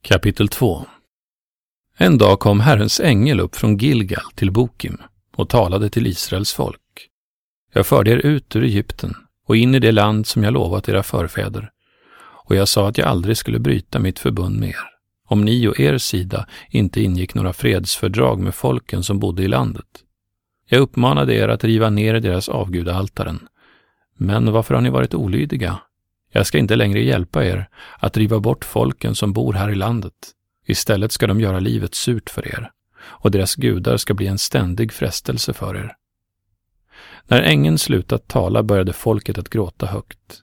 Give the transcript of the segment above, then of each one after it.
Kapitel 2. En dag kom Herrens ängel upp från Gilgal till Bokim och talade till Israels folk. Jag förde er ut ur Egypten och in i det land som jag lovat era förfäder. Och jag sa att jag aldrig skulle bryta mitt förbund med er, om ni och er sida inte ingick några fredsfördrag med folken som bodde i landet. Jag uppmanade er att riva ner deras avgudaaltaren. Men varför har ni varit olydiga? Jag ska inte längre hjälpa er att driva bort folken som bor här i landet. Istället ska de göra livet surt för er, och deras gudar ska bli en ständig frestelse för er. När ängeln slutat tala började folket att gråta högt.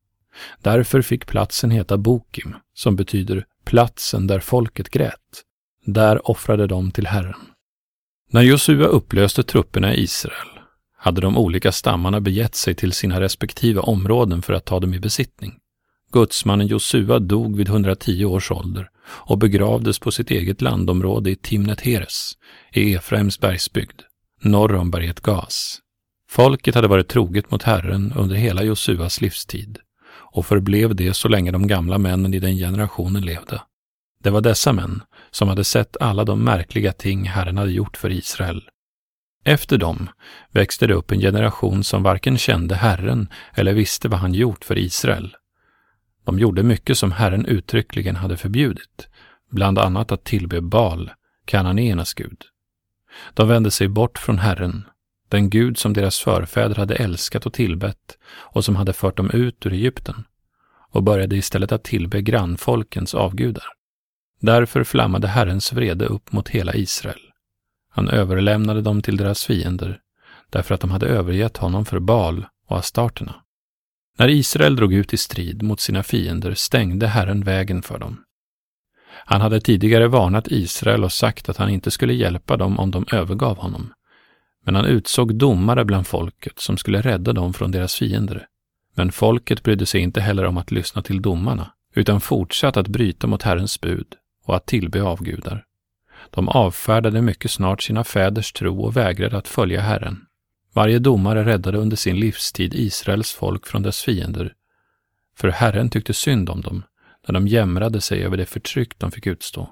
Därför fick platsen heta Bokim, som betyder platsen där folket grät. Där offrade de till Herren. När Josua upplöste trupperna i Israel hade de olika stammarna begett sig till sina respektive områden för att ta dem i besittning. Gudsmannen Josua dog vid 110 års ålder och begravdes på sitt eget landområde i Timnet Heres, i Efraims bergsbygd, norr om berget Gas. Folket hade varit troget mot Herren under hela Josuas livstid och förblev det så länge de gamla männen i den generationen levde. Det var dessa män som hade sett alla de märkliga ting Herren hade gjort för Israel. Efter dem växte det upp en generation som varken kände Herren eller visste vad han gjort för Israel. De gjorde mycket som Herren uttryckligen hade förbjudit, bland annat att tillbe Baal, kananéernas gud. De vände sig bort från Herren, den Gud som deras förfäder hade älskat och tillbett och som hade fört dem ut ur Egypten, och började istället att tillbe grannfolkens avgudar. Därför flammade Herrens vrede upp mot hela Israel. Han överlämnade dem till deras fiender, därför att de hade övergett honom för Baal och astarterna. När Israel drog ut i strid mot sina fiender stängde Herren vägen för dem. Han hade tidigare varnat Israel och sagt att han inte skulle hjälpa dem om de övergav honom. Men han utsåg domare bland folket som skulle rädda dem från deras fiender. Men folket brydde sig inte heller om att lyssna till domarna, utan fortsatte att bryta mot Herrens bud och att tillbe avgudar. De avfärdade mycket snart sina fäders tro och vägrade att följa Herren. Varje domare räddade under sin livstid Israels folk från dess fiender, för Herren tyckte synd om dem när de jämrade sig över det förtryck de fick utstå.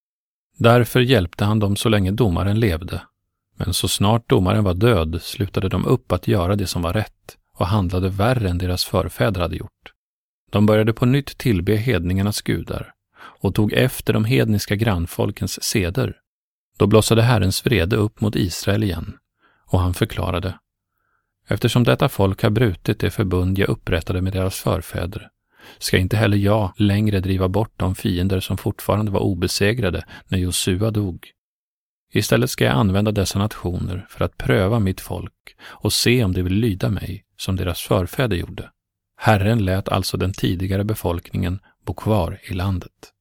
Därför hjälpte han dem så länge domaren levde, men så snart domaren var död slutade de upp att göra det som var rätt och handlade värre än deras förfäder hade gjort. De började på nytt tillbe hedningarnas gudar och tog efter de hedniska grannfolkens seder. Då blossade Herrens vrede upp mot Israel igen, och han förklarade: eftersom detta folk har brutit det förbund jag upprättade med deras förfäder, ska inte heller jag längre driva bort de fiender som fortfarande var obesegrade när Josua dog. Istället ska jag använda dessa nationer för att pröva mitt folk och se om de vill lyda mig som deras förfäder gjorde. Herren lät alltså den tidigare befolkningen bo kvar i landet.